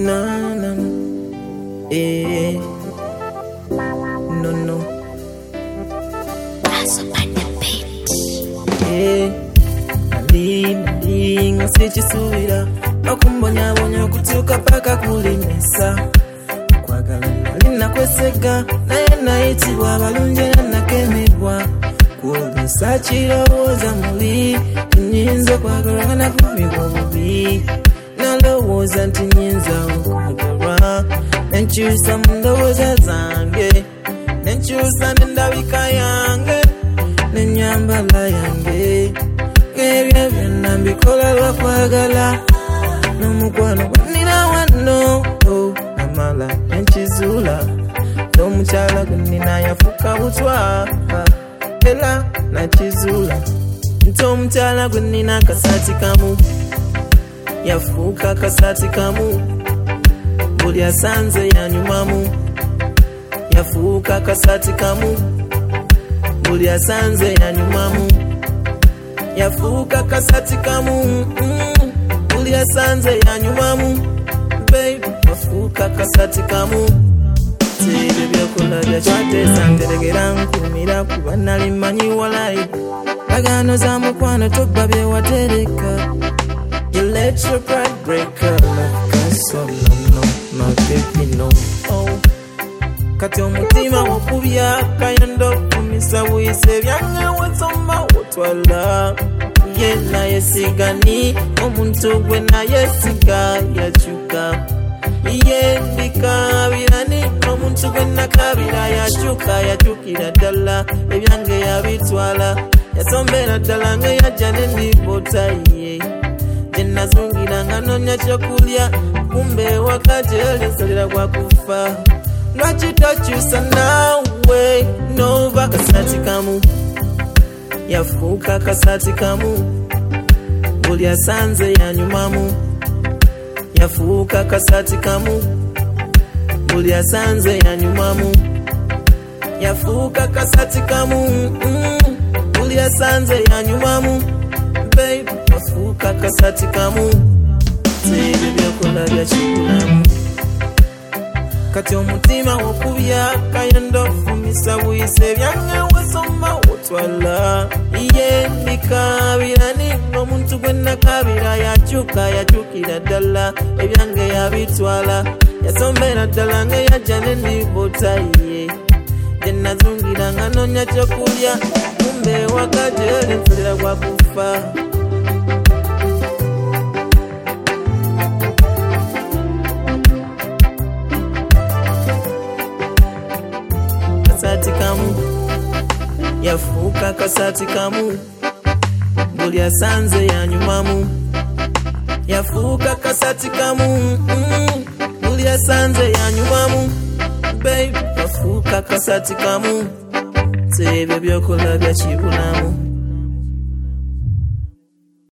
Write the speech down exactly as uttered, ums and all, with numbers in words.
no, no, eh, no, no. Eh, nali, nali, ngasichisuira okumbonya bonya kutuka paka kulimesa kwagala nali nakweseka naye nayitibwa abalunjera nakemebwa kuolesa kirowooza muli nyinza kwagala nakumibwa bubi nalowooza nti nyinza okukolwa nenkyusa mu ndowooza zange nenkyusa n'endabika yange n'ennyambala yange ebyo byonna mbikola lwakwagala n'omukwano gwenina wano namala nenkizuula n'omukyala gwenina yafuuka butwa era nakizuula nti omukyala gwenina akasaati kamu yafuuka akasaati kamu buli asanze yanyumamu yafuuka akasaati kamu buli asanze yanyumamu yafuuka akasaati kamu mm, buli asanze yanyumamu babe yafuuka akasaati kamu ebyo byokola byakyatesa nteregera nkumira kuba nali mmanyi walayi lagano za mukwano tobba byewatereka you let your pride break her like so no no no baby no oh kati omutima wokubya kayendo kumisa buyise byange wetsomba wotwala ye naye sigani omuntu gwe naye siga yakyuka ye ndikabirani omuntu gwe nakabira yakyuka yakyukira ddala ebyange yabitwala yasombera ddala nga yajja nendibota ye gyenazungira nga nonya kyokulya kumbe wakati elisalira kwa kufa lwaki tokyusa nawe nova akasaati kamu yafuuka akasaati kamu buli asanze yanyumamu yafuuka akasaati kamu buli asanze yanyumamu yafuuka akasaati kamu mm, buli asanze yanyumamu babe yafuuka akasaati kamu ebyo byokola byakibulamu kati omutima wokubya kayendo fumisa buyise byange wesomba wotwala ye ndikabirani omuntu gwe nakabira yakyuka yakyukira ddala ebyange yabitwala yasombera ddala nga yajja nendibota ye gyenazungira nga nonya kyokulya kumbe wakati elinsalira kwa kufa akasaati kamu yafuuka akasaati kamu buli asanze yanyumamu yafuuka akasaati kamu mm, buli asanze yanyumamu babe yafuuka akasaati kamu ebyo byokola byakibulamu